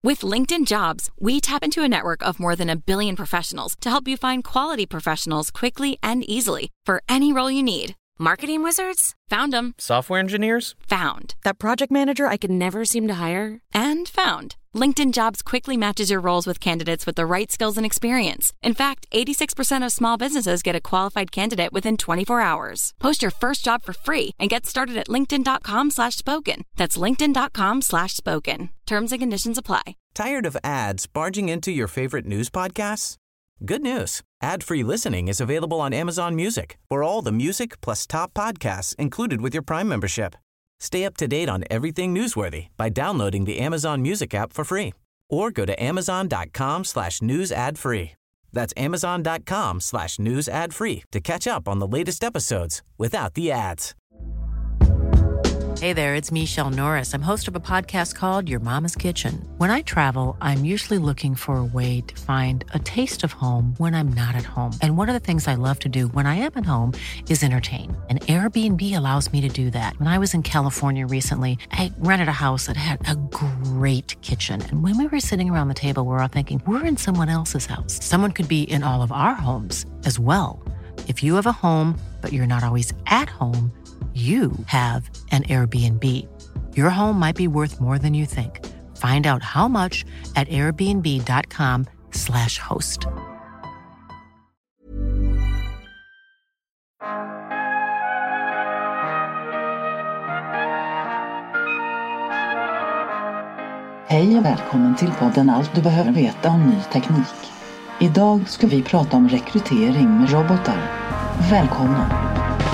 With LinkedIn Jobs, we tap into a network of more than 1 billion professionals to help you find quality professionals quickly and easily for any role you need. Marketing wizards? Found them. Software engineers? Found. That project manager I could never seem to hire? And found. LinkedIn Jobs quickly matches your roles with candidates with the right skills and experience. In fact, 86% of small businesses get a qualified candidate within 24 hours. Post your first job for free and get started at linkedin.com/spoken. That's linkedin.com/spoken. Terms and conditions apply. Tired of ads barging into your favorite news podcasts? Good news. Ad-free listening is available on Amazon Music for all the music plus top podcasts included with your Prime membership. Stay up to date on everything newsworthy by downloading the Amazon Music app for free or go to amazon.com/news ad free. That's amazon.com/news ad free to catch up on the latest episodes without the ads. Hey there, it's Michelle Norris. I'm host of a podcast called Your Mama's Kitchen. When I travel, I'm usually looking for a way to find a taste of home when I'm not at home. And one of the things I love to do when I am at home is entertain. And Airbnb allows me to do that. When I was in California recently, I rented a house that had a great kitchen. And when we were sitting around the table, we're all thinking, we're in someone else's house. Someone could be in all of our homes as well. If you have a home, but you're not always at home, you have an Airbnb. Your home might be worth more than you think. Find out how much at airbnb.com/host. Hej och välkommen till podden Allt du behöver veta om ny teknik. Idag ska vi prata om rekrytering med robotar. Välkomna!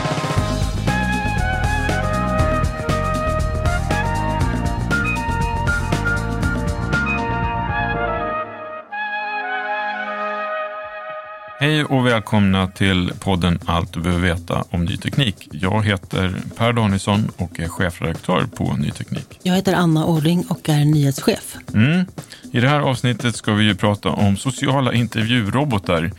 Hej och välkomna till podden Allt du behöver veta om ny teknik. Jag heter Per Danielsson och är chefredaktör på Ny Teknik. Jag heter Anna Åring och är nyhetschef. I det här avsnittet ska vi ju prata om sociala intervjurobotar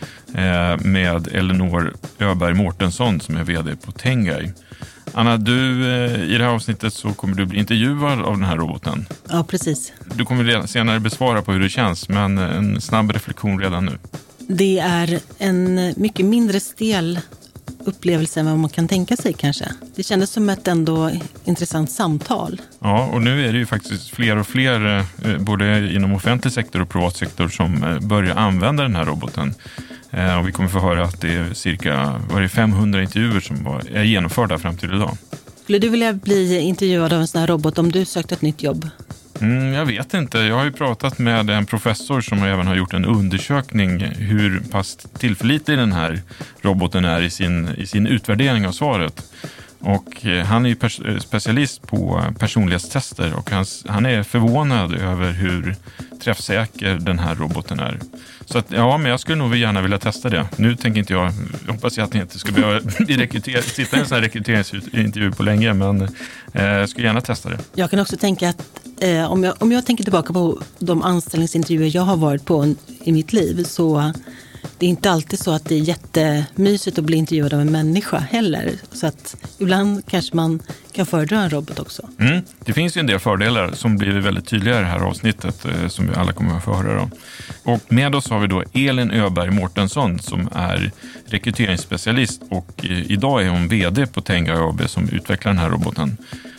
med Elinor Öberg Mårtensson som är vd på Tengai. Anna, i det här avsnittet så kommer du bli intervjuad av den här roboten. Ja, precis. Du kommer senare besvara på hur det känns, men en snabb reflektion redan nu. Det är en mycket mindre stel upplevelse än vad man kan tänka sig kanske. Det kändes som ett ändå intressant samtal. Ja, och nu är det ju faktiskt fler och fler, både inom offentlig sektor och privat sektor, som börjar använda den här roboten. Och vi kommer få höra att det är cirka 500 intervjuer som är genomförda fram till idag. Skulle du vilja bli intervjuad av en sån här robot om du sökte ett nytt jobb? Jag vet inte. Jag har ju pratat med en professor som även har gjort en undersökning hur pass tillförlitlig den här roboten är i sin utvärdering av svaret. Och han är ju specialist på personlighetstester och han är förvånad över hur träffsäker den här roboten är. Så att, ja, men jag skulle nog gärna vilja testa det. Nu tänker inte jag hoppas jag att ni inte ska behöva sitta i en sån här rekryteringsintervju på länge, men jag skulle gärna testa det. Jag kan också tänka att om jag tänker tillbaka på de anställningsintervjuer jag har varit på i mitt liv, så det är inte alltid så att det är jättemysigt att bli intervjuad av en människa heller. Så att ibland kanske man kan föredra en robot också. Det finns ju en del fördelar som blir väldigt tydliga i det här avsnittet som vi alla kommer att få höra då. Och med oss har vi då Elin Öberg Mårtensson som är rekryteringsspecialist och idag är hon vd på Tengai AB som utvecklar den här roboten.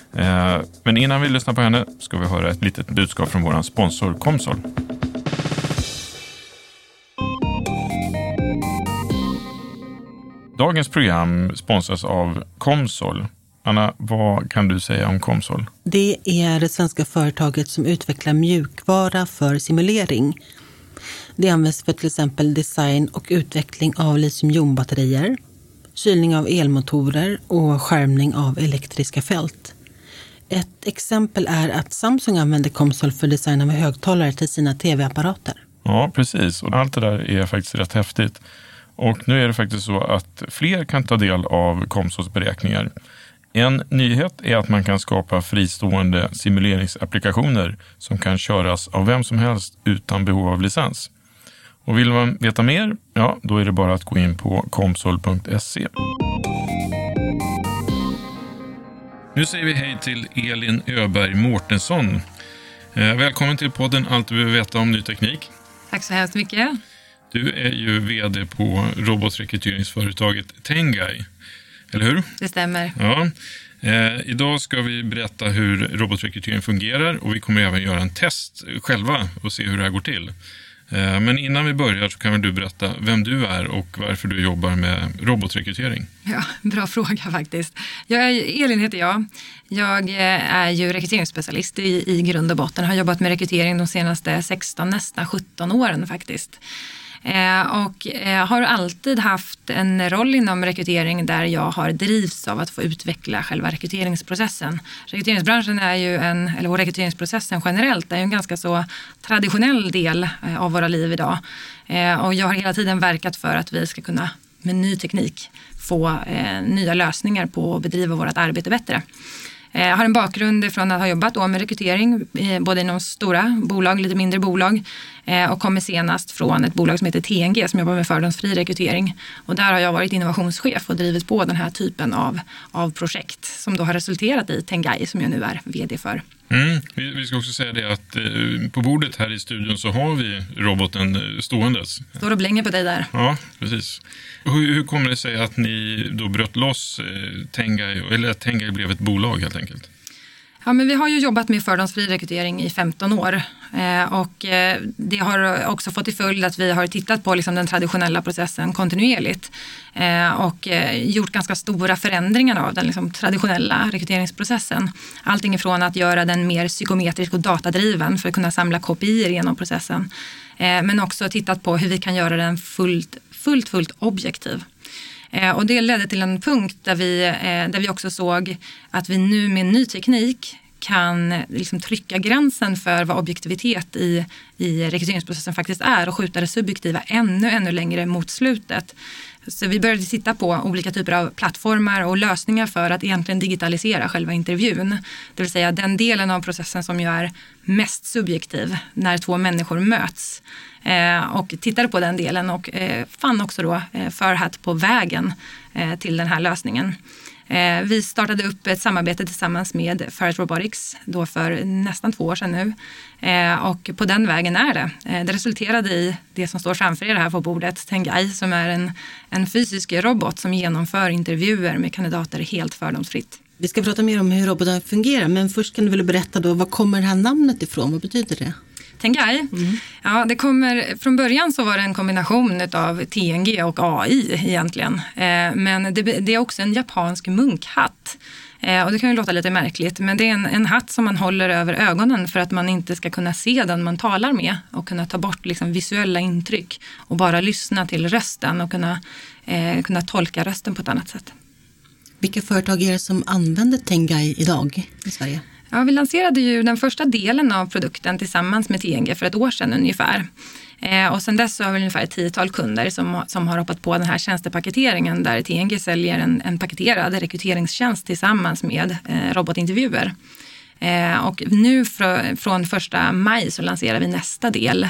Men innan vi lyssnar på henne ska vi höra ett litet budskap från vår sponsor Comsol. Dagens program sponsras av Comsol. Anna, vad kan du säga om Comsol? Det är det svenska företaget som utvecklar mjukvara för simulering. Det används för till exempel design och utveckling av litiumjonbatterier, kylning av elmotorer och skärmning av elektriska fält. Ett exempel är att Samsung använder Comsol för design av högtalare till sina tv-apparater. Ja, precis. Och allt det där är faktiskt rätt häftigt. Och nu är det faktiskt så att fler kan ta del av Comsols beräkningar. En nyhet är att man kan skapa fristående simuleringsapplikationer som kan köras av vem som helst utan behov av licens. Och vill man veta mer, ja, då är det bara att gå in på comsol.se. Nu säger vi hej till Elin Öberg Mårtensson. Välkommen till podden Allt du behöver veta om ny teknik. Tack så hemskt mycket. Du är ju vd på robotrekryteringsföretaget Tengai, eller hur? Det stämmer. Ja. Idag ska vi berätta hur robotrekrytering fungerar och vi kommer även göra en test själva och se hur det här går till. Men innan vi börjar så kan väl du berätta vem du är och varför du jobbar med robotrekrytering. Ja, bra fråga faktiskt. Elin heter jag. Jag är ju rekryteringsspecialist i grund och botten. Jag har jobbat med rekrytering de senaste 16, nästan 17 åren faktiskt. Och har alltid haft en roll inom rekrytering där jag har drivs av att få utveckla själva rekryteringsprocessen. Rekryteringsbranschen är ju och rekryteringsprocessen generellt är ju en ganska så traditionell del av våra liv idag. Och jag har hela tiden verkat för att vi ska kunna med ny teknik få nya lösningar på att bedriva vårt arbete bättre. Jag har en bakgrund från att ha jobbat med rekrytering både inom stora bolag, lite mindre bolag och kommer senast från ett bolag som heter TNG som jobbar med fördomsfri rekrytering. Och där har jag varit innovationschef och drivit på den här typen av projekt som då har resulterat i Tengai som jag nu är vd för. Vi ska också säga det att på bordet här i studion så har vi roboten ståendes. Står och blänger på dig där. Ja, precis. Hur kommer det sig att ni då bröt loss Tengai, eller att Tengai blev ett bolag helt enkelt? Ja, men vi har ju jobbat med fördomsfri rekrytering i 15 år och det har också fått till följd att vi har tittat på liksom den traditionella processen kontinuerligt och gjort ganska stora förändringar av den liksom traditionella rekryteringsprocessen. Allting ifrån att göra den mer psykometrisk och datadriven för att kunna samla KPI:er genom processen, men också tittat på hur vi kan göra den fullt objektiv. Och det ledde till en punkt där vi också såg att vi nu med ny teknik kan liksom trycka gränsen för vad objektivitet i rekryteringsprocessen faktiskt är och skjuta det subjektiva ännu längre mot slutet. Så vi började titta på olika typer av plattformar och lösningar för att egentligen digitalisera själva intervjun. Det vill säga den delen av processen som ju är mest subjektiv när två människor möts. Och tittade på den delen och fann också då Furhat på vägen till den här lösningen. Vi startade upp ett samarbete tillsammans med Furhat Robotics då för nästan 2 år sedan nu. Och på den vägen är det. Det resulterade i det som står framför er här på bordet, Tengai, som är en fysisk robot som genomför intervjuer med kandidater helt fördomsfritt. Vi ska prata mer om hur robotar fungerar, men först kan du väl berätta då, vad kommer det här namnet ifrån? Vad betyder det? Tengai? Ja, det kommer, från början så var det en kombination av TNG och AI egentligen. Men det är också en japansk munkhatt. Och det kan ju låta lite märkligt, men det är en hatt som man håller över ögonen för att man inte ska kunna se den man talar med och kunna ta bort liksom visuella intryck och bara lyssna till rösten och kunna tolka rösten på ett annat sätt. Vilka företag är det som använder Tengai idag i Sverige? Ja, vi lanserade ju den första delen av produkten tillsammans med TNG för ett år sedan ungefär. Och sen dess så har vi ungefär 10-tal kunder som har hoppat på den här tjänstepaketeringen där TNG säljer en paketerad rekryteringstjänst tillsammans med robotintervjuer. Och nu från 1 maj så lanserar vi nästa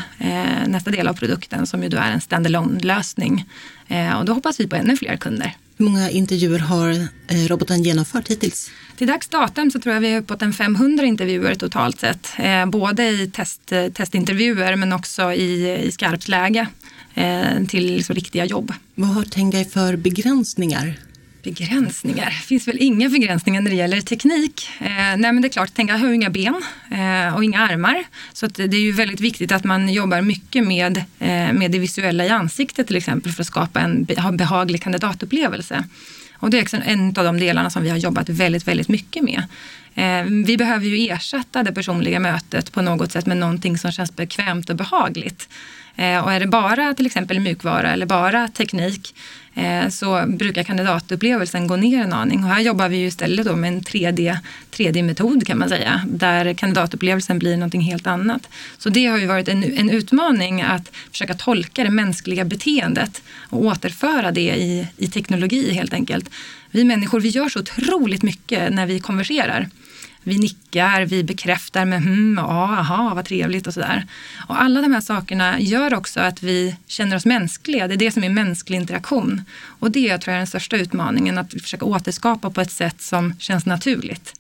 del av produkten som ju då är en standalone-lösning. Och då hoppas vi på ännu fler kunder. Hur många intervjuer har roboten genomfört hittills? Till dags datum så tror jag vi har uppåt 500 intervjuer totalt sett. Både i testintervjuer men också i skarpt läge till liksom riktiga jobb. Vad har Tengai för begränsningar? Begränsningar? Det finns väl inga begränsningar när det gäller teknik. Nej, men det är klart, Tengai har ju inga ben och inga armar. Så att det är ju väldigt viktigt att man jobbar mycket med det visuella i ansiktet till exempel för att skapa en behaglig kandidatupplevelse. Och det är en av de delarna som vi har jobbat väldigt mycket med. Vi behöver ju ersätta det personliga mötet på något sätt med någonting som känns bekvämt och behagligt. Och är det bara till exempel mjukvara eller bara teknik så brukar kandidatupplevelsen gå ner en aning. Och här jobbar vi ju istället då med en 3D-metod kan man säga, där kandidatupplevelsen blir någonting helt annat. Så det har ju varit en utmaning att försöka tolka det mänskliga beteendet och återföra det i teknologi helt enkelt. Vi människor, vi gör så otroligt mycket när vi konverserar. Vi nickar, vi bekräftar med aha, vad trevligt och sådär. Och alla de här sakerna gör också att vi känner oss mänskliga. Det är det som är mänsklig interaktion. Och det tror jag är den största utmaningen, att försöka återskapa på ett sätt som känns naturligt.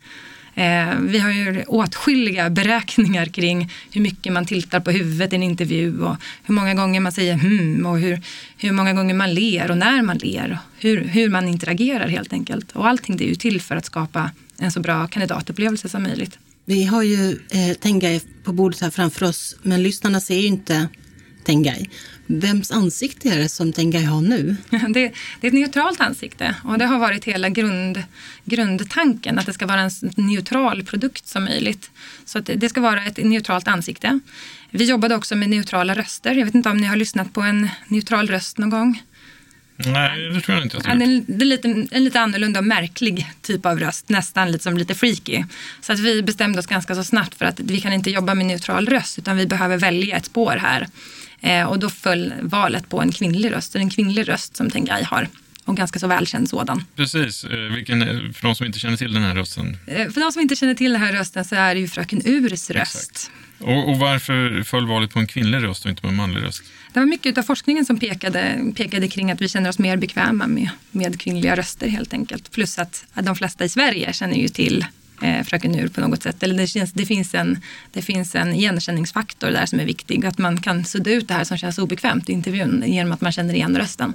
Vi har ju åtskilliga beräkningar kring hur mycket man tiltar på huvudet i en intervju och hur många gånger man säger och hur många gånger man ler och när man ler och hur man interagerar helt enkelt. Och allting det är ju till för att skapa en så bra kandidatupplevelse som möjligt. Vi har ju Tengai på bordet här framför oss, men lyssnarna ser ju inte Tengai. Vems ansikte är det som Tengai har nu? Det är ett neutralt ansikte och det har varit hela grundtanken att det ska vara en neutral produkt som möjligt. Så att det ska vara ett neutralt ansikte. Vi jobbade också med neutrala röster. Jag vet inte om ni har lyssnat på en neutral röst någon gång? Nej, det tror jag inte. Det är en lite annorlunda och märklig typ av röst, nästan lite freaky. Så att vi bestämde oss ganska så snabbt för att vi kan inte jobba med neutral röst utan vi behöver välja ett spår här. Och då föll valet på en kvinnlig röst. En kvinnlig röst som Tengai har. Och ganska så välkänd sådan. Precis. För de som inte känner till den här rösten? För de som inte känner till den här rösten så är det ju Fröken Urs röst. Exakt. Och varför föll valet på en kvinnlig röst och inte på en manlig röst? Det var mycket av forskningen som pekade kring att vi känner oss mer bekväma med kvinnliga röster helt enkelt. Plus att de flesta i Sverige känner ju till Fröken Ur på något sätt. Eller det finns en igenkänningsfaktor där som är viktig. Att man kan sudda ut det här som känns obekvämt i intervjun genom att man känner igen rösten.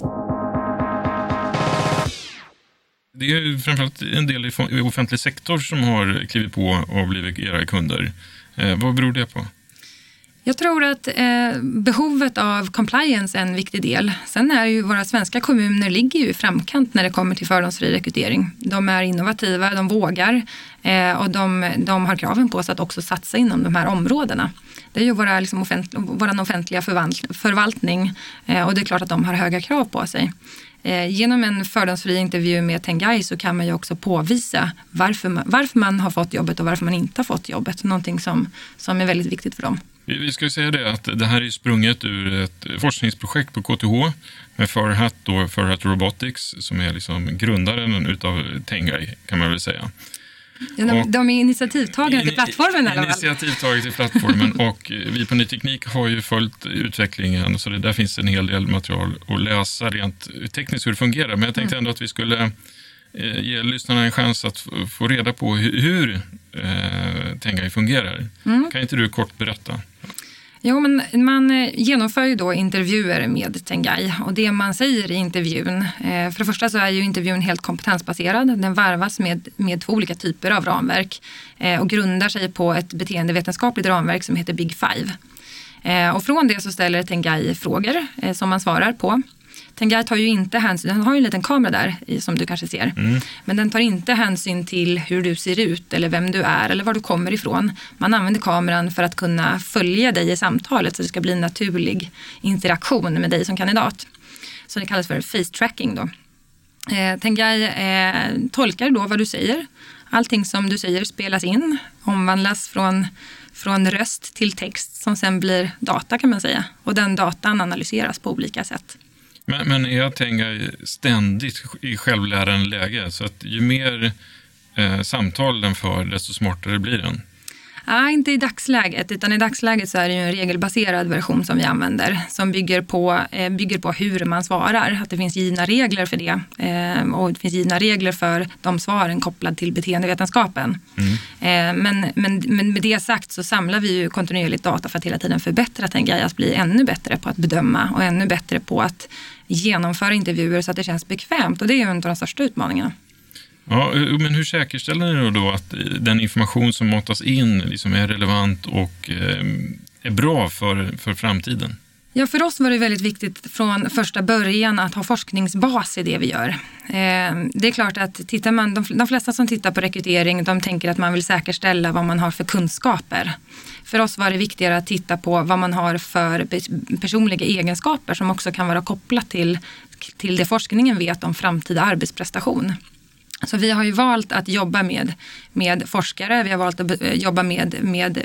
Det är ju framförallt en del i offentlig sektor som har klivit på och blivit era kunder. Vad beror det på? Jag tror att behovet av compliance är en viktig del. Sen är ju våra svenska kommuner ligger ju i framkant när det kommer till fördomsfri rekrytering. De är innovativa, de vågar och de har kraven på sig att också satsa inom de här områdena. Det är ju vår offentliga förvaltning och det är klart att de har höga krav på sig. Genom en fördomsfri intervju med Tengai så kan man ju också påvisa varför man har fått jobbet och varför man inte har fått jobbet. Någonting som är väldigt viktigt för dem. Vi ska ju säga det att det här är sprunget ur ett forskningsprojekt på KTH med Furhat Robotics som är liksom grundaren utav Tengai kan man väl säga. De är initiativtagare till plattformen eller? Initiativtagare till plattformen och vi på Ny Teknik har ju följt utvecklingen så det där finns en hel del material att läsa rent tekniskt hur det fungerar. Men jag tänkte ändå att vi skulle ge lyssnarna en chans att få reda på hur Tengai fungerar. Kan inte du kort berätta? Jo, men man genomför ju då intervjuer med Tengai och det man säger i intervjun, för det första så är ju intervjun helt kompetensbaserad. Den varvas med 2 olika typer av ramverk och grundar sig på ett beteendevetenskapligt ramverk som heter Big Five. Och från det så ställer Tengai frågor som man svarar på. Tengai tar ju inte hänsyn, den har ju en liten kamera där som du kanske ser. Men den tar inte hänsyn till hur du ser ut eller vem du är eller var du kommer ifrån. Man använder kameran för att kunna följa dig i samtalet så det ska bli en naturlig interaktion med dig som kandidat. Så det kallas för face tracking då. Tengai tolkar då vad du säger. Allting som du säger spelas in, omvandlas från röst till text som sen blir data kan man säga. Och den datan analyseras på olika sätt. Men är Tengai ständigt i självlärande läge så att ju mer samtal den för desto smartare blir den? Nej, inte i dagsläget, utan i dagsläget så är det ju en regelbaserad version som vi använder som bygger på hur man svarar. Att det finns givna regler för det och det finns givna regler för de svaren kopplade till beteendevetenskapen. Men med det sagt så samlar vi ju kontinuerligt data för att hela tiden förbättra Tengai att bli ännu bättre på att bedöma och ännu bättre på att genomföra intervjuer så att det känns bekvämt och det är ju en av de största utmaningarna. Ja, men hur säkerställer ni då att den information som matas in liksom är relevant och är bra för framtiden? Ja, för oss var det väldigt viktigt från första början att ha forskningsbas i det vi gör. Det är klart att de flesta som tittar på rekrytering, de tänker att man vill säkerställa vad man har för kunskaper. För oss var det viktigare att titta på vad man har för personliga egenskaper som också kan vara kopplat till det forskningen vet om framtida arbetsprestation. Så vi har ju valt att jobba med forskare, vi har valt att jobba med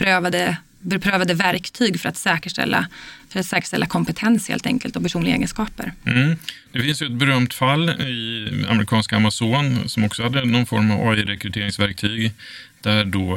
beprövade verktyg för att säkerställa kompetens helt enkelt och personliga egenskaper. Det finns ju ett berömt fall i amerikanska Amazon som också hade någon form av AI-rekryteringsverktyg där då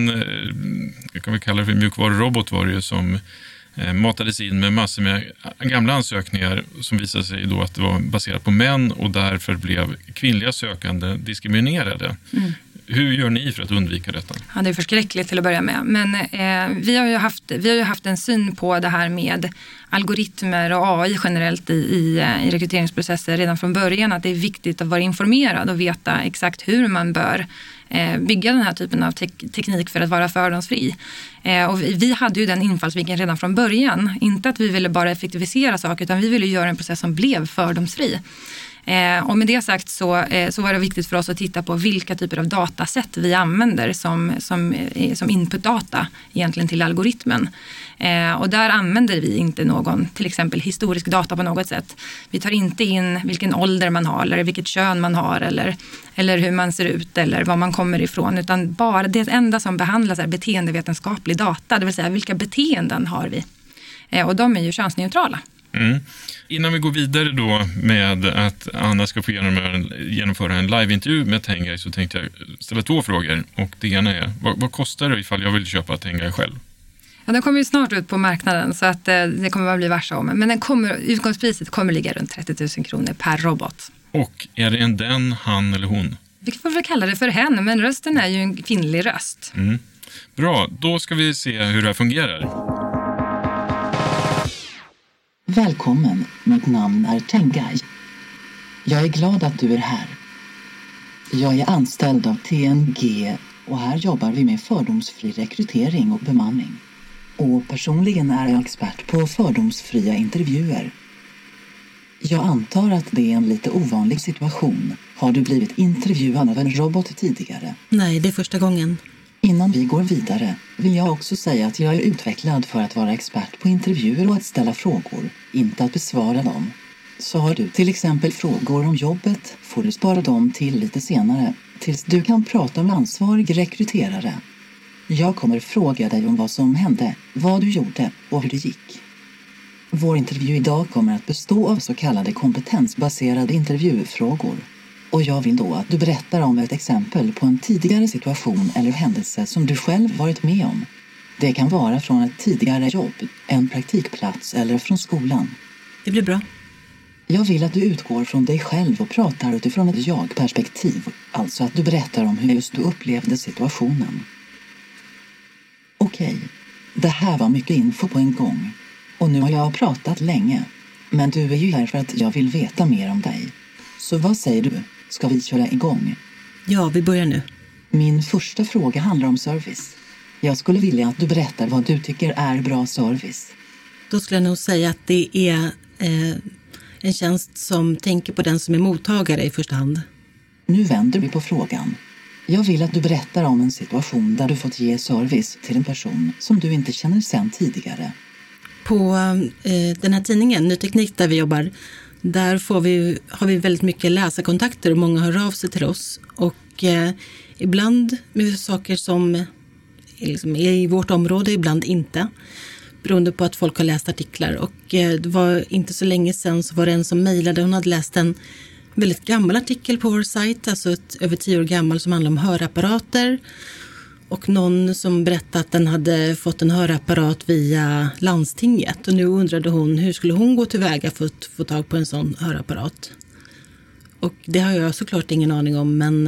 jag kan väl kalla det för mjukvarurobot var det som matades in med massor med gamla ansökningar som visade sig då att det var baserat på män och därför blev kvinnliga sökande diskriminerade. Hur gör ni för att undvika detta? Ja, det är förskräckligt till att börja med. Men vi har ju haft en syn på det här med algoritmer och AI generellt i rekryteringsprocesser redan från början. Att det är viktigt att vara informerad och veta exakt hur man bör bygga den här typen av teknik för att vara fördomsfri. Och vi hade ju den infallsvinkeln redan från början. Inte att vi ville bara effektivisera saker, utan vi ville göra en process som blev fördomsfri. Och med det sagt så var det viktigt för oss att titta på vilka typer av datasätt vi använder som inputdata egentligen till algoritmen. Och där använder vi inte någon till exempel historisk data på något sätt. Vi tar inte in vilken ålder man har eller vilket kön man har eller hur man ser ut eller var man kommer ifrån, utan bara det enda som behandlas är beteendevetenskaplig data, det vill säga vilka beteenden har vi. Och de är ju könsneutrala. Mm. Innan vi går vidare då med att Anna ska få genomföra en liveintervju med Tengai, så tänkte jag ställa 2 frågor. Och det ena är, vad kostar det ifall jag vill köpa Tengai själv? Ja, den kommer ju snart ut på marknaden, så att det kommer att bli varsa om. Men utgångspriset kommer ligga runt 30 000 kronor per robot. Och är det en den, han eller hon? Vi får väl kalla det för henne, men rösten är ju en kvinnlig röst. Mm. Bra, då ska vi se hur det här fungerar. Välkommen, mitt namn är Tengai. Jag är glad att du är här. Jag är anställd av TNG och här jobbar vi med fördomsfri rekrytering och bemanning. Och personligen är jag expert på fördomsfria intervjuer. Jag antar att det är en lite ovanlig situation. Har du blivit intervjuad av en robot tidigare? Nej, det är första gången. Innan vi går vidare vill jag också säga att jag är utvecklad för att vara expert på intervjuer och att ställa frågor, inte att besvara dem. Så har du till exempel frågor om jobbet får du spara dem till lite senare, tills du kan prata med ansvarig rekryterare. Jag kommer fråga dig om vad som hände, vad du gjorde och hur det gick. Vår intervju idag kommer att bestå av så kallade kompetensbaserade intervjufrågor. Och jag vill då att du berättar om ett exempel på en tidigare situation eller händelse som du själv varit med om. Det kan vara från ett tidigare jobb, en praktikplats eller från skolan. Det blir bra. Jag vill att du utgår från dig själv och pratar utifrån ett jag-perspektiv. Alltså att du berättar om hur just du upplevde situationen. Okej, det här var mycket info på en gång. Och nu har jag pratat länge. Men du är ju här för att jag vill veta mer om dig. Så vad säger du? Ska vi köra igång? Ja, vi börjar nu. Min första fråga handlar om service. Jag skulle vilja att du berättar vad du tycker är bra service. Då skulle jag nog säga att det är en tjänst som tänker på den som är mottagare i första hand. Nu vänder vi på frågan. Jag vill att du berättar om en situation där du fått ge service till en person som du inte känner sedan tidigare. På den här tidningen, Ny Teknik, där vi jobbar, där har vi väldigt mycket läsarkontakter och många hör av sig till oss. Och ibland med saker som liksom är i vårt område, ibland inte. Beroende på att folk har läst artiklar. Och det var inte så länge sedan så var det en som mejlade. Hon hade läst en väldigt gammal artikel på vår sajt, alltså över 10 år gammal, som handlar om hörapparater. Och någon som berättade att den hade fått en hörapparat via landstinget. Och nu undrade hon hur skulle hon gå tillväga för att få tag på en sån hörapparat. Och det har jag såklart ingen aning om, men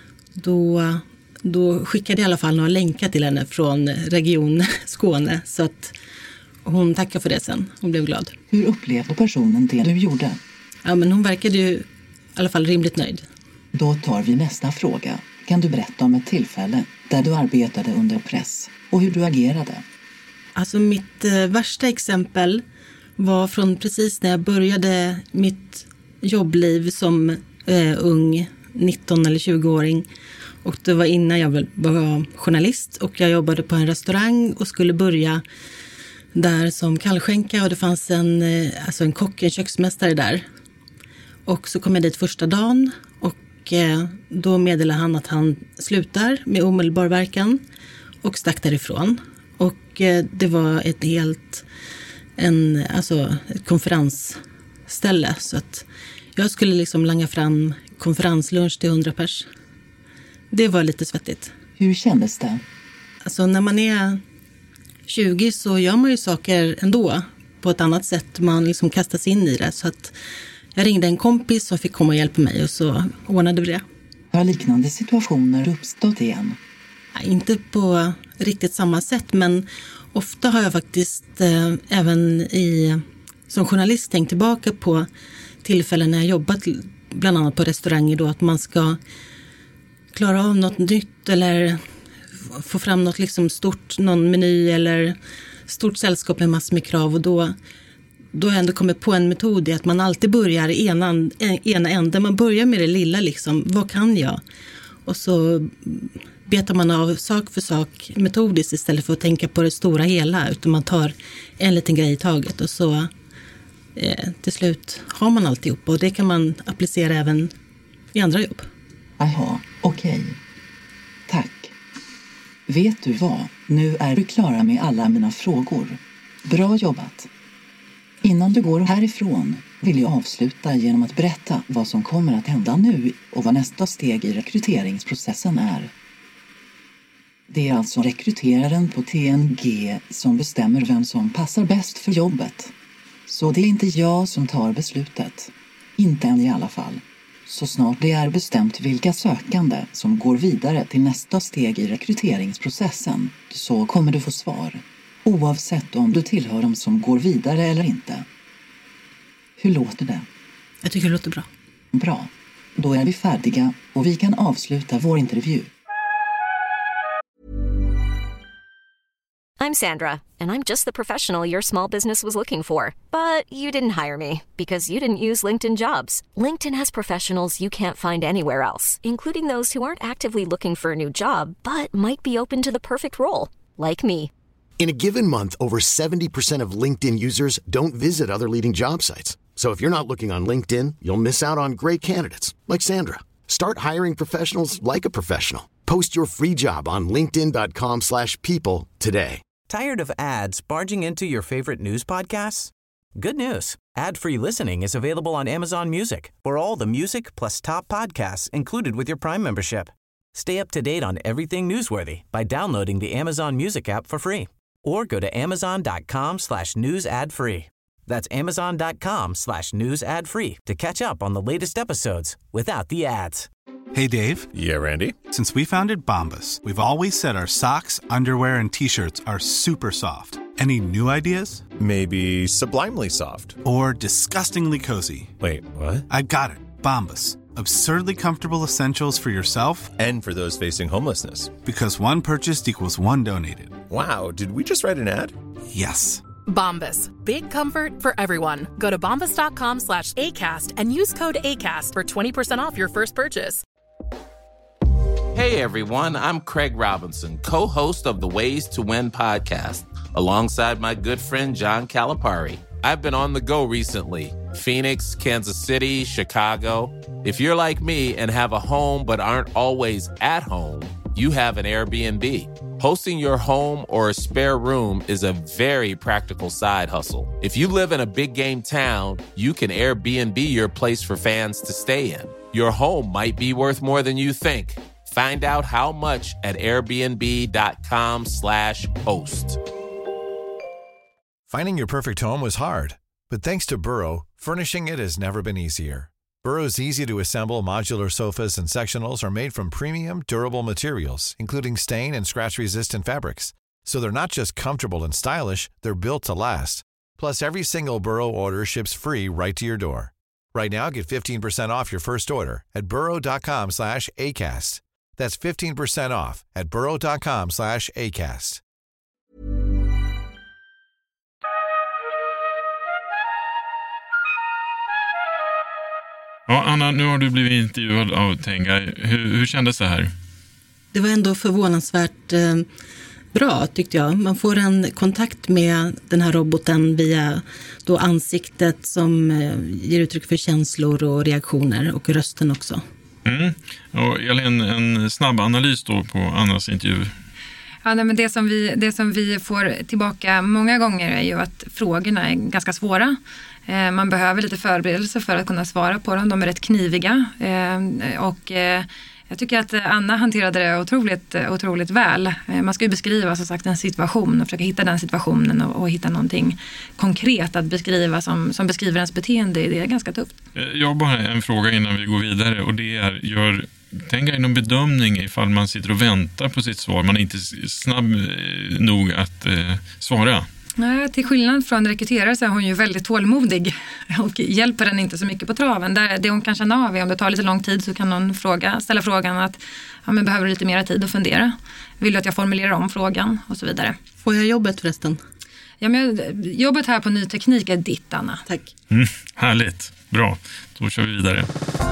då skickade jag i alla fall några länkar till henne från Region Skåne. Så att hon tackade för det sen. Hon blev glad. Hur upplevde personen det du gjorde? Ja, men hon verkade ju i alla fall rimligt nöjd. Då tar vi nästa fråga. Kan du berätta om ett tillfälle där du arbetade under press och hur du agerade? Alltså mitt värsta exempel var från precis när jag började mitt jobbliv som ung 19 eller 20-åring. Och det var innan jag var journalist och jag jobbade på en restaurang och skulle börja där som kallskänka. Och det fanns en kock, en köksmästare där. Och så kom jag dit första dagen och då meddelade han att han slutar med omedelbar verkan och stack därifrån. Och det var ett konferensställe, så att jag skulle liksom langa fram konferenslunch till 100 pers. Det var lite svettigt. Hur kändes det? Alltså när man är 20 så gör man ju saker ändå på ett annat sätt. Man liksom kastas in i det, så att jag ringde en kompis som fick komma och hjälpa mig och så ordnade vi det. Har liknande situationer uppstått igen? Inte på riktigt samma sätt, men ofta har jag faktiskt även som journalist tänkt tillbaka på tillfällen när jag jobbat bland annat på restauranger då, att man ska klara av något nytt eller få fram något liksom stort, någon meny eller stort sällskap med massor med krav, och då har jag ändå kommit på en metod i att man alltid börjar i ena änden. Man börjar med det lilla liksom, vad kan jag? Och så betar man av sak för sak metodiskt istället för att tänka på det stora hela, utan man tar en liten grej i taget och så till slut har man alltihop, och det kan man applicera även i andra jobb. Aha, okej. Tack. Vet du vad? Nu är vi klara med alla mina frågor. Bra jobbat. Innan du går härifrån vill jag avsluta genom att berätta vad som kommer att hända nu och vad nästa steg i rekryteringsprocessen är. Det är alltså rekryteraren på TNG som bestämmer vem som passar bäst för jobbet. Så det är inte jag som tar beslutet. Inte än i alla fall. Så snart det är bestämt vilka sökande som går vidare till nästa steg i rekryteringsprocessen så kommer du få svar. Oavsett om du tillhör dem som går vidare eller inte. Hur låter det? Jag tycker det låter bra. Bra. Då är vi färdiga och vi kan avsluta vår intervju. I'm Sandra, and I'm just the professional your small business was looking for. But you didn't hire me because you didn't use LinkedIn Jobs. LinkedIn has professionals you can't find anywhere else, including those who aren't actively looking for a new job, but might be open to the perfect role, like me. In a given month, over 70% of LinkedIn users don't visit other leading job sites. So if you're not looking on LinkedIn, you'll miss out on great candidates like Sandra. Start hiring professionals like a professional. Post your free job on linkedin.com/people today. Tired of ads barging into your favorite news podcasts? Good news. Ad-free listening is available on Amazon Music for all the music plus top podcasts included with your Prime membership. Stay up to date on everything newsworthy by downloading the Amazon Music app for free or go to amazon.com/news ad free. That's amazon.com/news ad free to catch up on the latest episodes without the ads. Hey, Dave. Yeah, Randy. Since we founded Bombas, we've always said our socks, underwear, and T-shirts are super soft. Any new ideas? Maybe sublimely soft. Or disgustingly cozy. Wait, what? I got it. Bombas. Absurdly comfortable essentials for yourself and for those facing homelessness. Because one purchased equals one donated. Wow, did we just write an ad? Yes. Bombas. Big comfort for everyone. Go to bombas.com/ACAST and use code ACAST for 20% off your first purchase. Hey everyone, I'm Craig Robinson, co-host of the Ways to Win podcast, alongside my good friend John Calipari. I've been on the go recently. Phoenix, Kansas City, Chicago. If you're like me and have a home but aren't always at home, you have an Airbnb. Hosting your home or a spare room is a very practical side hustle. If you live in a big game town, you can Airbnb your place for fans to stay in. Your home might be worth more than you think. Find out how much at airbnb.com/host. Finding your perfect home was hard, but thanks to Burrow, furnishing it has never been easier. Burrow's easy-to-assemble modular sofas and sectionals are made from premium, durable materials, including stain and scratch-resistant fabrics. So they're not just comfortable and stylish, they're built to last. Plus, every single Burrow order ships free right to your door. Right now, get 15% off your first order at burrow.com/ACAST. That's 15% off at burrow.com/ACAST. Ja, Anna, nu har du blivit intervjuad av Tengai. Hur kändes det här? Det var ändå förvånansvärt bra, tyckte jag. Man får en kontakt med den här roboten via då ansiktet som ger uttryck för känslor och reaktioner, och rösten också. Och Elin, en snabb analys då på Annas intervju. Ja, men det som vi får tillbaka många gånger är ju att frågorna är ganska svåra. Man behöver lite förberedelse för att kunna svara på dem. De är rätt kniviga. Och jag tycker att Anna hanterade det otroligt väl. Man ska ju beskriva så sagt en situation och försöka hitta den situationen och hitta någonting konkret att beskriva som beskriver ens beteende. Det är ganska tufft. Jag har bara en fråga innan vi går vidare, och det är, gör tänka inom bedömning ifall man sitter och väntar på sitt svar. Man är inte snabb nog att svara. Nej, till skillnad från rekryterare så är hon ju väldigt tålmodig och hjälper den inte så mycket på traven. Det hon kan känna av är om det tar lite lång tid så kan hon ställa frågan att men behöver du lite mer tid att fundera? Vill du att jag formulerar om frågan? Och så vidare. Får jag jobbet förresten? Ja, men jobbet här på Ny Teknik är ditt, Anna. Tack. Härligt. Bra. Då kör vi vidare.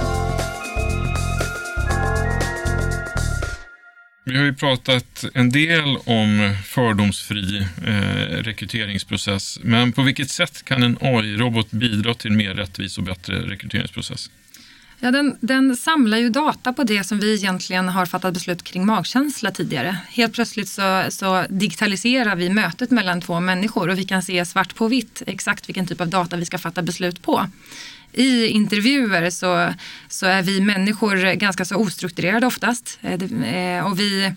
Vi har ju pratat en del om fördomsfri rekryteringsprocess. Men på vilket sätt kan en AI-robot bidra till en mer rättvis och bättre rekryteringsprocess? Ja, den samlar ju data på det som vi egentligen har fattat beslut kring magkänsla tidigare. Helt plötsligt så digitaliserar vi mötet mellan två människor och vi kan se svart på vitt exakt vilken typ av data vi ska fatta beslut på. I intervjuer så är vi människor ganska så ostrukturerade oftast och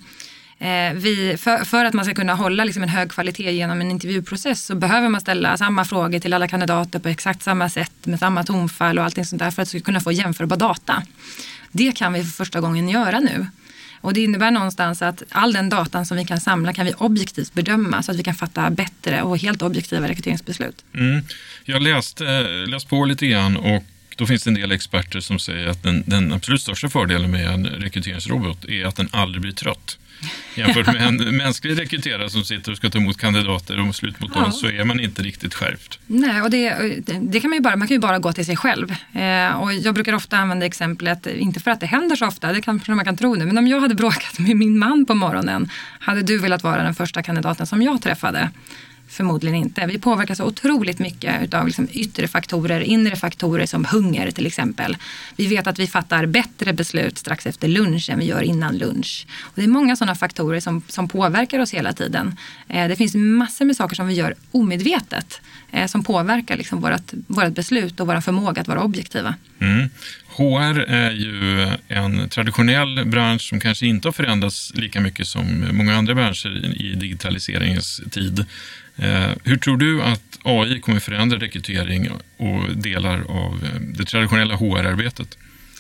för att man ska kunna hålla liksom en hög kvalitet genom en intervjuprocess så behöver man ställa samma frågor till alla kandidater på exakt samma sätt med samma tonfall och allting sånt där för att kunna få jämförbar data. Det kan vi för första gången göra nu. Och det innebär någonstans att all den datan som vi kan samla kan vi objektivt bedöma så att vi kan fatta bättre och helt objektiva rekryteringsbeslut. Jag läst på lite grann och då finns det en del experter som säger att den absolut största fördelen med en rekryteringsrobot är att den aldrig blir trött. Jämfört med en mänsklig rekryterare som sitter och ska ta emot kandidater och slut mot dem så är man inte riktigt skärpt. Nej, och det kan man kan ju bara gå till sig själv. Och jag brukar ofta använda exemplet, inte för att det händer så ofta, det kanske man kan tro nu, men om jag hade bråkat med min man på morgonen, hade du velat vara den första kandidaten som jag träffade? Förmodligen inte. Vi påverkas så otroligt mycket av liksom yttre faktorer, inre faktorer som hunger till exempel. Vi vet att vi fattar bättre beslut strax efter lunch än vi gör innan lunch. Och det är många sådana faktorer som påverkar oss hela tiden. Det finns massor med saker som vi gör omedvetet som påverkar liksom vårt beslut och vår förmåga att vara objektiva. HR är ju en traditionell bransch som kanske inte har förändrats lika mycket som många andra branscher i digitaliseringens tid. Hur tror du att AI kommer förändra rekrytering och delar av det traditionella HR-arbetet?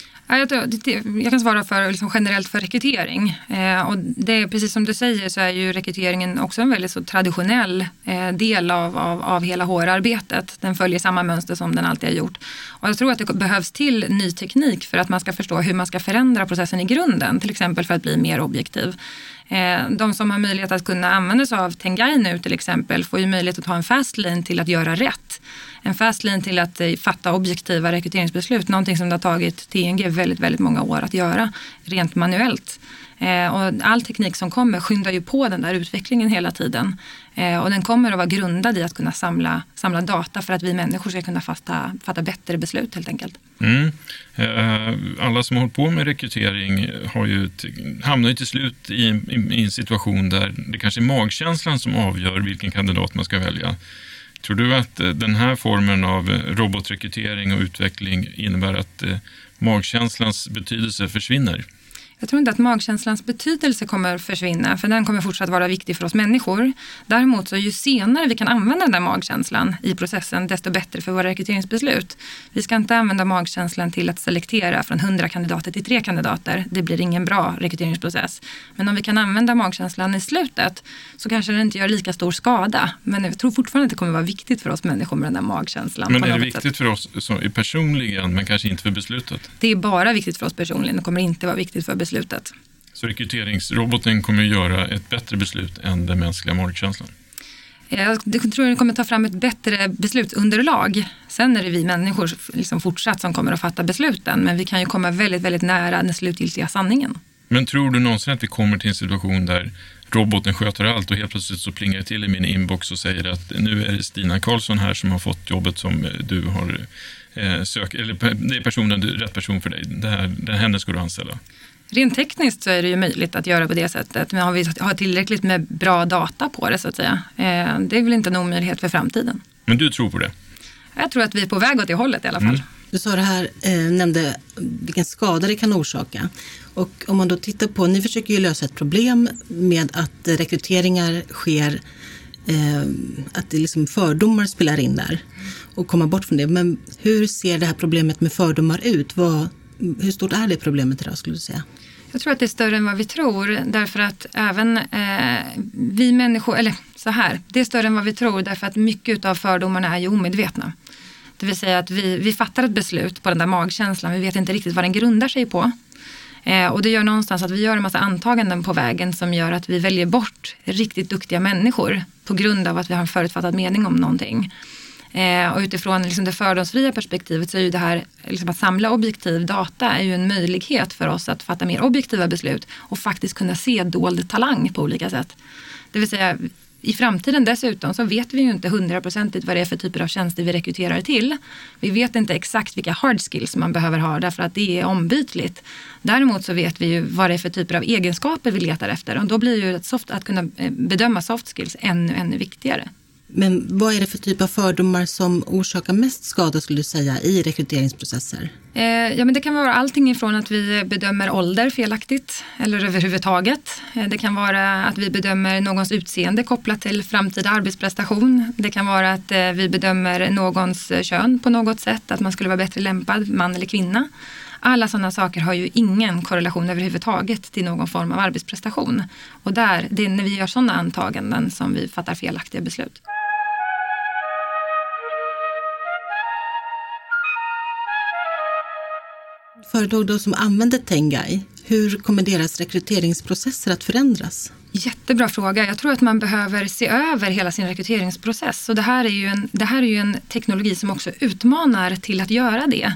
Jag kan svara för liksom generellt för rekrytering. Och det är precis som du säger så är ju rekryteringen också en väldigt så traditionell del av hela HR-arbetet. Den följer samma mönster som den alltid har gjort. Och jag tror att det behövs till ny teknik för att man ska förstå hur man ska förändra processen i grunden. Till exempel för att bli mer objektiv. De som har möjlighet att kunna använda sig av Tengai nu till exempel får ju möjlighet att ha en fast lane till att göra rätt. En fast lane till att fatta objektiva rekryteringsbeslut. Någonting som det har tagit TNG väldigt, väldigt många år att göra rent manuellt. Och all teknik som kommer skyndar ju på den där utvecklingen hela tiden. Och den kommer att vara grundad i att kunna samla data för att vi människor ska kunna fatta bättre beslut helt enkelt. Alla som har hållit på med rekrytering hamnar ju till slut i en situation där det kanske är magkänslan som avgör vilken kandidat man ska välja. Tror du att den här formen av robotrekrytering och utveckling innebär att magkänslans betydelse försvinner? Jag tror inte att magkänslans betydelse kommer försvinna, för den kommer fortsatt vara viktig för oss människor. Däremot så ju senare vi kan använda den där magkänslan i processen, desto bättre för våra rekryteringsbeslut. Vi ska inte använda magkänslan till att selektera från 100 kandidater till 3 kandidater. Det blir ingen bra rekryteringsprocess. Men om vi kan använda magkänslan i slutet så kanske det inte gör lika stor skada. Men jag tror fortfarande att det kommer vara viktigt för oss människor med den där magkänslan. Men är det viktigt för oss personligen, men kanske inte för beslutet? Det är bara viktigt för oss personligen. Det kommer inte vara viktigt för beslutet. Så rekryteringsroboten kommer att göra ett bättre beslut än den mänskliga magkänslan? Jag tror att den kommer ta fram ett bättre beslutsunderlag. Sen är det vi människor liksom fortsatt som kommer att fatta besluten. Men vi kan ju komma väldigt, väldigt nära den slutgiltiga sanningen. Men tror du någonsin att vi kommer till en situation där roboten sköter allt och helt plötsligt så plingar det till i min inbox och säger att nu är det Stina Karlsson här som har fått jobbet som du har sökt, eller det är rätt person för dig. Henne ska du anställa. Rent tekniskt så är det ju möjligt att göra på det sättet. Men har vi tillräckligt med bra data på det så att säga. Det är väl inte en omöjlighet för framtiden. Men du tror på det? Jag tror att vi är på väg åt det hållet i alla fall. Du sa det här, nämnde vilken skada det kan orsaka. Och om man då tittar på, ni försöker ju lösa ett problem med att rekryteringar sker, att det liksom fördomar spelar in där och komma bort från det. Men hur ser det här problemet med fördomar ut? Hur stort är det problemet idag skulle du säga? Jag tror att det är större än vad vi tror, därför att även vi människor, eller så här, det är större än vad vi tror därför att mycket av fördomarna är ju omedvetna. Det vill säga att vi fattar ett beslut på den där magkänslan, vi vet inte riktigt vad den grundar sig på. Och det gör någonstans att vi gör en massa antaganden på vägen som gör att vi väljer bort riktigt duktiga människor på grund av att vi har en förutfattad mening om någonting. Och utifrån liksom det fördomsfria perspektivet så är ju det här liksom att samla objektiv data är ju en möjlighet för oss att fatta mer objektiva beslut och faktiskt kunna se dold talang på olika sätt. Det vill säga i framtiden dessutom så vet vi ju inte 100% vad det är för typer av tjänster vi rekryterar till. Vi vet inte exakt vilka hard skills man behöver ha därför att det är ombytligt. Däremot så vet vi ju vad det är för typer av egenskaper vi letar efter och då blir ju att kunna bedöma soft skills ännu viktigare. Men vad är det för typ av fördomar som orsakar mest skada skulle du säga i rekryteringsprocesser? Ja, men det kan vara allting ifrån att vi bedömer ålder felaktigt eller överhuvudtaget. Det kan vara att vi bedömer någons utseende kopplat till framtida arbetsprestation. Det kan vara att vi bedömer någons kön på något sätt, att man skulle vara bättre lämpad, man eller kvinna. Alla sådana saker har ju ingen korrelation överhuvudtaget till någon form av arbetsprestation. Och det är när vi gör sådana antaganden som vi fattar felaktiga beslut. Företag då som använder Tengai, hur kommer deras rekryteringsprocesser att förändras? Jättebra fråga. Jag tror att man behöver se över hela sin rekryteringsprocess. Och det här är ju en teknologi som också utmanar till att göra det.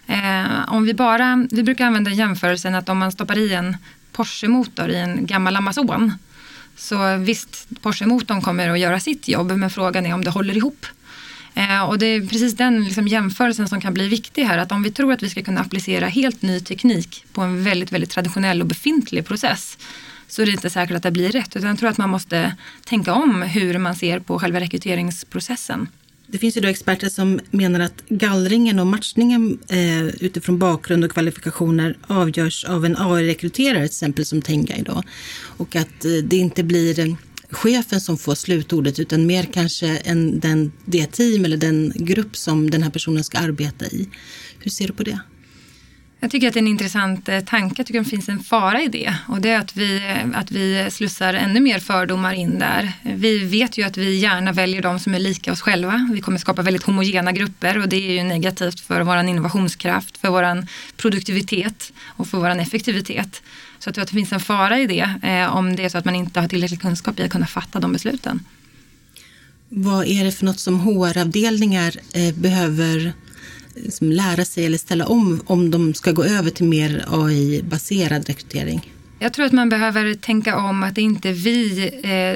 Vi brukar använda jämförelsen att om man stoppar i en Porsche-motor i en gammal Amazon, så visst, Porsche-motorn kommer att göra sitt jobb, men frågan är om det håller ihop. Och det är precis den liksom jämförelsen som kan bli viktig här, att om vi tror att vi ska kunna applicera helt ny teknik på en väldigt, väldigt traditionell och befintlig process, så är det inte säkert att det blir rätt, utan jag tror att man måste tänka om hur man ser på själva rekryteringsprocessen. Det finns ju då experter som menar att gallringen och matchningen utifrån bakgrund och kvalifikationer avgörs av en AI-rekryterare, till exempel som Tengai då. Och att det inte blir chefen som får slutordet utan mer kanske det team eller den grupp som den här personen ska arbeta i. Hur ser du på det? Jag tycker att det är en intressant tanke. Jag tycker att det finns en fara i det. Och det är att vi slussar ännu mer fördomar in där. Vi vet ju att vi gärna väljer de som är lika oss själva. Vi kommer skapa väldigt homogena grupper och det är ju negativt för vår innovationskraft, för vår produktivitet och för vår effektivitet. Så jag tror att det finns en fara i det om det är så att man inte har tillräcklig kunskap i att kunna fatta de besluten. Vad är det för något som HR-avdelningar behöver lära sig eller ställa om de ska gå över till mer AI-baserad rekrytering? Jag tror att man behöver tänka om att det inte är vi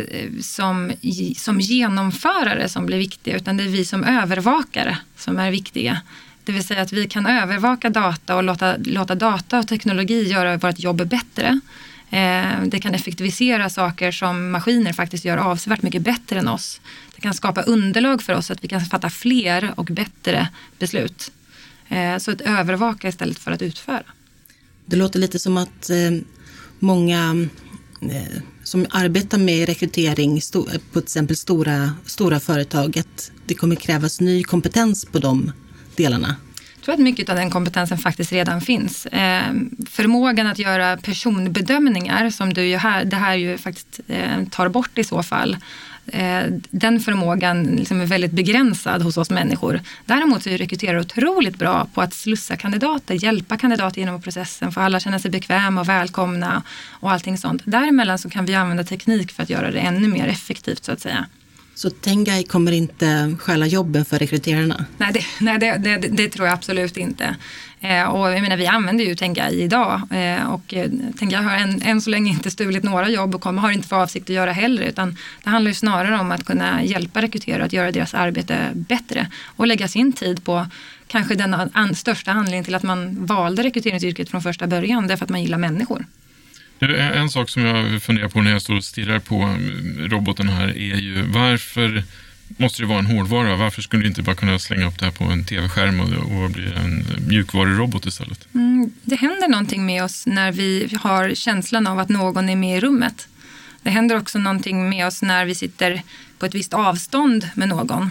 som genomförare som blir viktiga, utan det är vi som övervakare som är viktiga. Det vill säga att vi kan övervaka data och låta data och teknologi göra vårt jobb bättre. Det kan effektivisera saker som maskiner faktiskt gör avsevärt mycket bättre än oss. Det kan skapa underlag för oss att vi kan fatta fler och bättre beslut. Så att övervaka istället för att utföra. Det låter lite som att många som arbetar med rekrytering på till exempel stora företag, att det kommer krävas ny kompetens på de delarna. Jag tror att mycket av den kompetensen faktiskt redan finns. Förmågan att göra personbedömningar som du gör det här ju faktiskt tar bort i så fall. Den förmågan liksom är väldigt begränsad hos oss människor. Däremot så är rekryterare otroligt bra på att slussa kandidater, hjälpa kandidater genom processen, för alla känna sig bekväma och välkomna och allting sånt. Däremellan så kan vi använda teknik för att göra det ännu mer effektivt så att säga. Så Tengai kommer inte stjäla jobben för rekryterarna? Nej, det tror jag absolut inte. Och jag menar, vi använder ju Tengai idag och Tengai har än så länge inte stulit några jobb och har inte för avsikt att göra heller, utan det handlar ju snarare om att kunna hjälpa rekryterare att göra deras arbete bättre och lägga sin tid på kanske den största anledningen till att man valde rekryteringsyrket från första början, därför att man gillar människor. En sak som jag funderar på när jag står och stirrar på roboten här är ju varför måste det vara en hårdvara? Varför skulle du inte bara kunna slänga upp det här på en tv-skärm och bli en mjukvarurobot istället? Det händer någonting med oss när vi har känslan av att någon är med i rummet. Det händer också någonting med oss när vi sitter på ett visst avstånd med någon.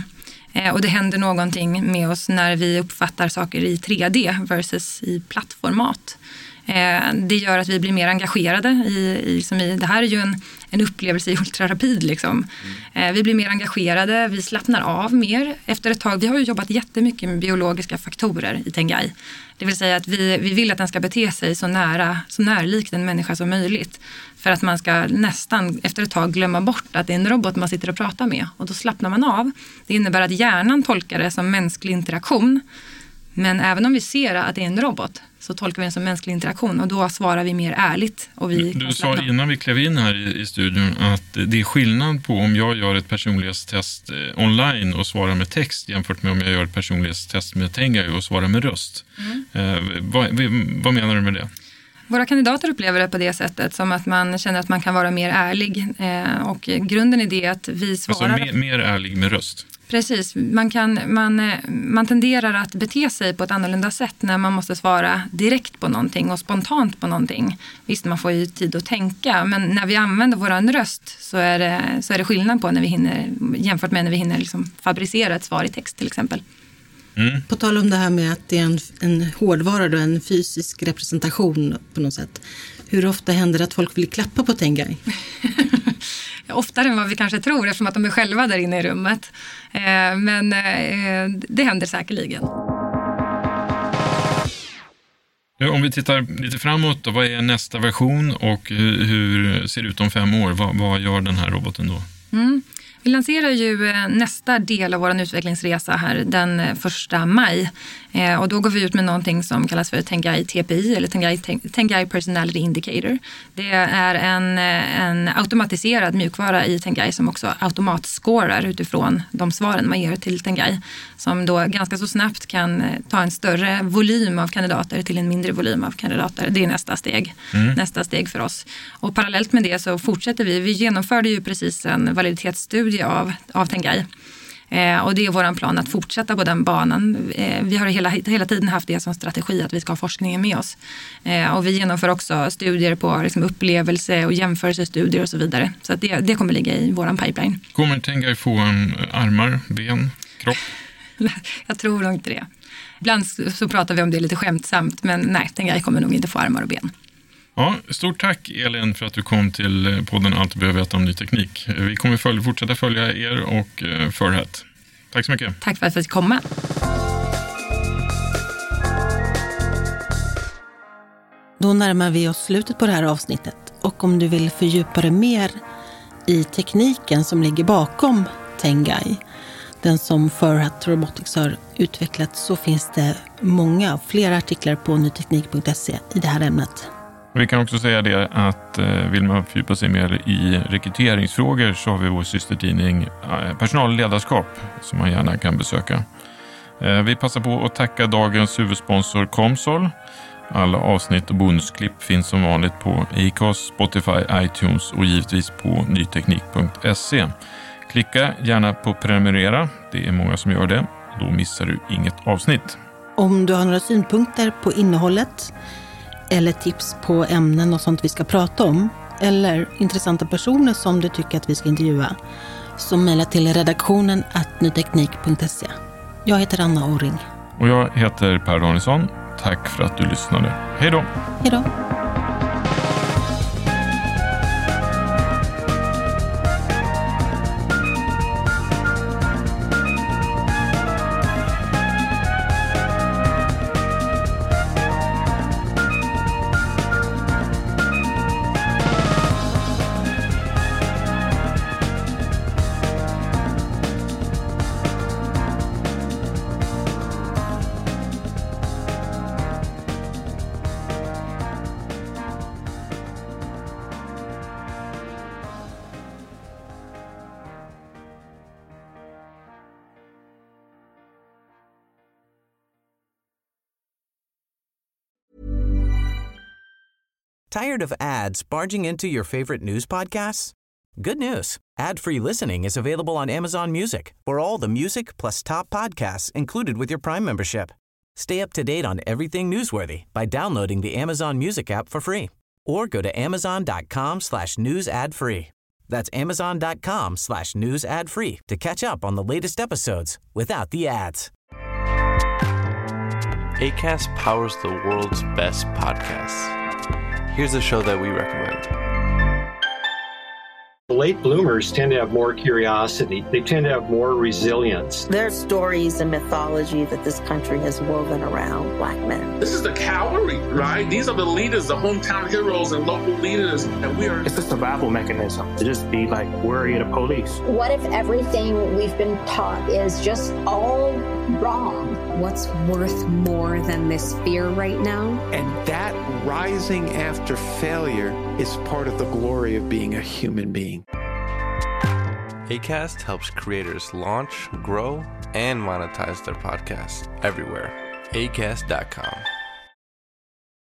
Och det händer någonting med oss när vi uppfattar saker i 3D versus i plattformat. Det gör att vi blir mer engagerade i det här är ju en upplevelse i ultrarapid liksom. Vi blir mer engagerade, vi slappnar av mer efter ett tag. Vi har ju jobbat jättemycket med biologiska faktorer i Tengai. Det vill säga att vi vill att den ska bete sig så närlikt en människa som möjligt. För att man ska nästan efter ett tag glömma bort att det är en robot man sitter och pratar med. Och då slappnar man av. Det innebär att hjärnan tolkar det som mänsklig interaktion. Men även om vi ser att det är en robot så tolkar vi den som mänsklig interaktion och då svarar vi mer ärligt. Och du sa innan vi klev in här i studion att det är skillnad på om jag gör ett personlighetstest online och svarar med text jämfört med om jag gör ett personlighetstest med Tengai och svarar med röst. Vad menar du med det? Våra kandidater upplever det på det sättet som att man känner att man kan vara mer ärlig. Och grunden är det att vi svarar... Alltså mer ärlig med röst? Precis. Man tenderar att bete sig på ett annorlunda sätt när man måste svara direkt på någonting och spontant på någonting. Visst, man får ju tid att tänka, men när vi använder våran röst så är det skillnad på när vi hinner, jämfört med när vi hinner liksom fabricera ett svar i text till exempel. På tal om det här med att det är en hårdvara och en fysisk representation på något sätt. Hur ofta händer det att folk vill klappa på Tengai? Oftare än vad vi kanske tror eftersom att de är själva där inne i rummet. Men det händer säkerligen. Om vi tittar lite framåt då, vad är nästa version och hur ser det ut om 5 år? Vad gör den här roboten då? Vi lanserar ju nästa del av vår utvecklingsresa här den 1 maj. Och då går vi ut med någonting som kallas för Tengai TPI eller Tengai Personality Indicator. Det är en automatiserad mjukvara i Tengai som också automatskårar utifrån de svaren man ger till Tengai. Som då ganska så snabbt kan ta en större volym av kandidater till en mindre volym av kandidater. Det är nästa steg. Nästa steg för oss. Och parallellt med det så fortsätter vi. Vi genomförde ju precis en validitetsstudie av Tengai. Och det är våran plan att fortsätta på den banan. Vi har hela tiden haft det som strategi att vi ska ha forskningen med oss. Och vi genomför också studier på liksom upplevelse och jämförelsestudier och så vidare. Så att det kommer ligga i våran pipeline. Kommer Tengai få armar, ben, kropp? Jag tror nog inte det. Ibland så pratar vi om det lite skämtsamt, men nej, Tengai kommer nog inte få armar och ben. Ja, stort tack Elin för att du kom till podden Allt du behöver veta om ny teknik. Vi kommer fortsätta följa er och Förhet. Tack så mycket. Tack för att jag fick komma. Då närmar vi oss slutet på det här avsnittet. Och om du vill fördjupa dig mer i tekniken som ligger bakom Tengai, den som Furhat Robotics har utvecklat, så finns det flera artiklar på nyteknik.se i det här ämnet. Vi kan också säga det att vill man fördjupa sig mer i rekryteringsfrågor så har vi vår systertidning Personalledarskap som man gärna kan besöka. Vi passar på att tacka dagens huvudsponsor Comsol. Alla avsnitt och bonusklipp finns som vanligt på Acast, Spotify, iTunes och givetvis på nyteknik.se. Klicka gärna på prenumerera, det är många som gör det. Då missar du inget avsnitt. Om du har några synpunkter på innehållet eller tips på ämnen och sånt vi ska prata om, eller intressanta personer som du tycker att vi ska intervjua, så mejla till redaktionen@nyteknik.se. Jag heter Anna Orring. Och jag heter Per Danielsson. Tack för att du lyssnade. Hej då! Hej då! Tired of ads barging into your favorite news podcasts? Good news. Ad-free listening is available on Amazon Music for all the music plus top podcasts included with your Prime membership. Stay up to date on everything newsworthy by downloading the Amazon Music app for free or go to amazon.com/news ad free. That's amazon.com/news ad free to catch up on the latest episodes without the ads. Acast powers the world's best podcasts. Here's a show that we recommend. Late bloomers tend to have more curiosity. They tend to have more resilience. There's stories and mythology that this country has woven around Black men. This is the cavalry, right? These are the leaders, the hometown heroes and local leaders. And we are... It's a survival mechanism to just be like worried of police. What if everything we've been taught is just all wrong? What's worth more than this fear right now? And that rising after failure is part of the glory of being a human being. Acast helps creators launch, grow, and monetize their podcasts everywhere. Acast.com.